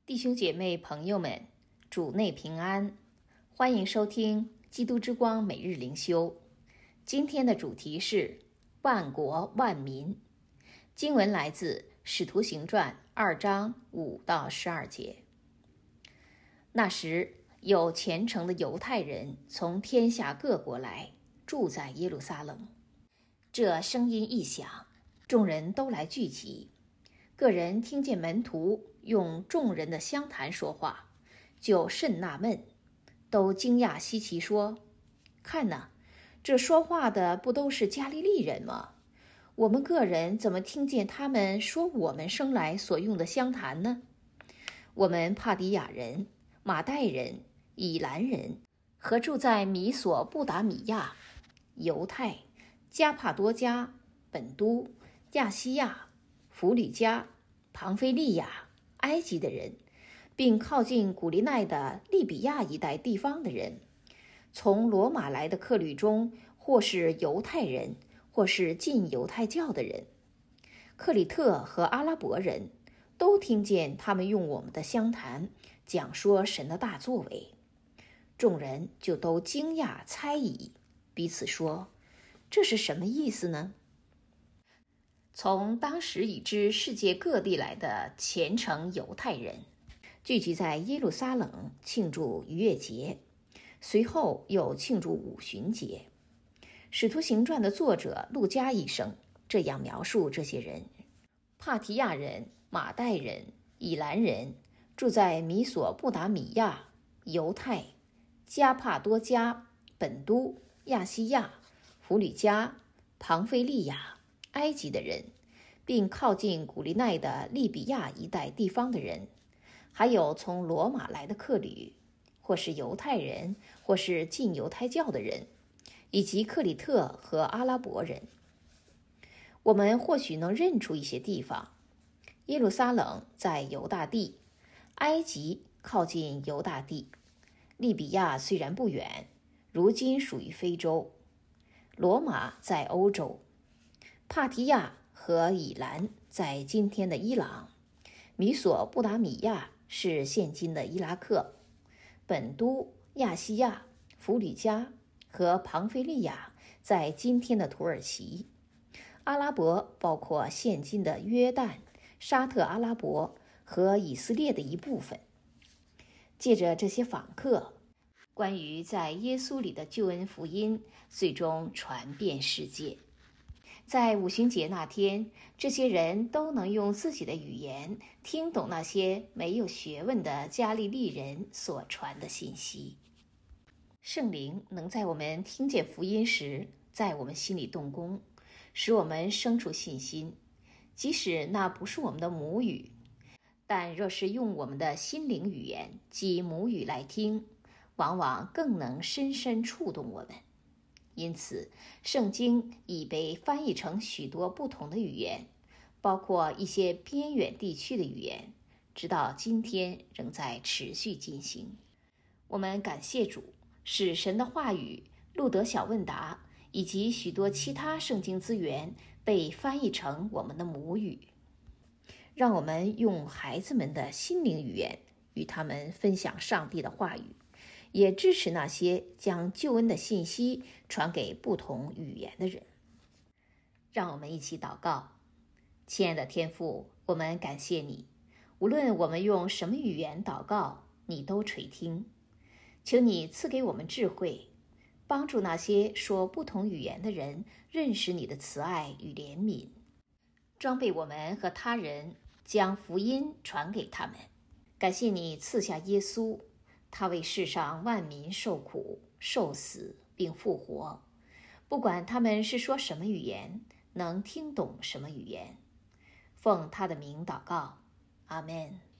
弟兄姐妹朋友们，主内平安，欢迎收听基督之光每日灵修。今天的主题是万国万民。经文来自使徒行传2章5到12节。那时有虔诚的犹太人从天下各国来，住在耶路撒冷。这声音一响，众人都来聚集。个人听见门徒用众人的乡谈说话，就甚纳闷，都惊讶稀奇说：看哪，这说话的不都是加利利人吗？我们个人怎么听见他们说我们生来所用的乡谈呢？我们帕底亚人、马代人、以兰人和住在米索不达米亚、犹太、加帕多家、本都、亚西亚、弗吕家、庞菲利亚、埃及的人，并靠近古利奈的利比亚一带地方的人，从罗马来的客旅中，或是犹太人，或是信犹太教的人，克里特和阿拉伯人，都听见他们用我们的乡谈讲说神的大作为。众人就都惊讶猜疑，彼此说：这是什么意思呢？从当时已知世界各地来的虔诚犹太人聚集在耶路撒冷庆祝逾越节，随后又庆祝五旬节。使徒行传的作者路加医生这样描述这些人：帕提亚人、马代人、以兰人，住在米索不达米亚、犹太、加帕多家、本都、亚西亚、弗吕家、庞菲利亚、埃及的人，并靠近古利奈的利比亚一带地方的人，还有从罗马来的客旅，或是犹太人，或是信犹太教的人，以及克里特和阿拉伯人。我们或许能认出一些地方：耶路撒冷在犹大地，埃及靠近犹大地，利比亚虽然不远，如今属于非洲，罗马在欧洲，帕提亚和以兰在今天的伊朗，米索不达米亚是现今的伊拉克，本都、亚西亚、弗吕家和庞菲利亚在今天的土耳其，阿拉伯包括现今的约旦、沙特阿拉伯和以色列的一部分。借着这些访客，关于在耶稣里的救恩福音最终传遍世界。在五旬节那天，这些人都能用自己的语言听懂那些没有学问的加利利人所传的信息。圣灵能在我们听见福音时，在我们心里动工，使我们生出信心，即使那不是我们的母语，但若是用我们的心灵语言即母语来听，往往更能深深触动我们。因此，圣经已被翻译成许多不同的语言，包括一些边远地区的语言，直到今天仍在持续进行。我们感谢主，使神的话语、路德小问答以及许多其他圣经资源被翻译成我们的母语。让我们用孩子们的心灵语言与他们分享上帝的话语，也支持那些将救恩的信息传给不同语言的人。让我们一起祷告。亲爱的天父，我们感谢你，无论我们用什么语言祷告，你都垂听。求你赐给我们智慧，帮助那些说不同语言的人认识你的慈爱与怜悯，装备我们和他人，将福音传给他们。感谢你赐下耶稣，他为世上万民受苦、受死并复活，不管他们是说什么语言，能听懂什么语言。奉他的名祷告，阿们。